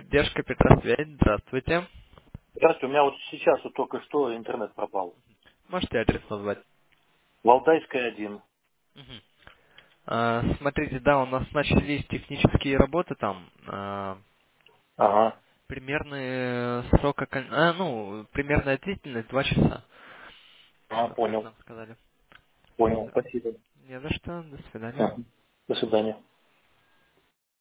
Поддержка Петросвязь. Здравствуйте. Здравствуйте, у меня вот сейчас вот только что интернет пропал. Можете адрес назвать? Валдайская, 1. Мгм. Смотрите, да, у нас начались технические работы там. Ага, Примерный срок, примерная длительность 2 часа. Вот как понял, нам сказали. понял, Все. спасибо. Не за что. До свидания. Ага. До свидания.